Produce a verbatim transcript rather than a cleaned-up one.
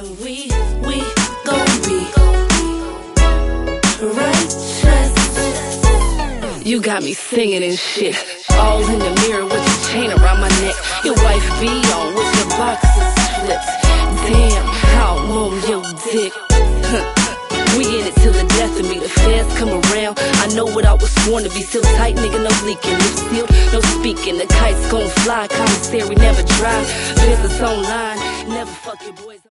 and we, we gon' be righteous. You got me singing and shit, all in the mirror with your chain around my neck. Your wife be on with your boxes flips. Damn, how I'm on your dick. We in it till the death of me. The feds come around, I know what I was sworn to be. Still tight, nigga, no leaking. Lip sealed, no speaking. The kite's gon' fly, commissary never dry. Business online, never fuck your boys.